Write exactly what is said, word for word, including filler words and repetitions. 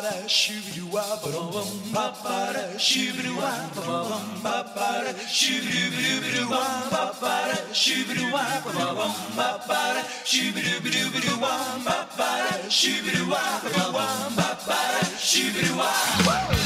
da shoo wah ba bum ba ba da shoo wah ba bum ba ba da shoo wah ba ba da shoo wah ba bum ba ba da shoo wah ba ba da shoo wah ba bum ba ba da shoo wah.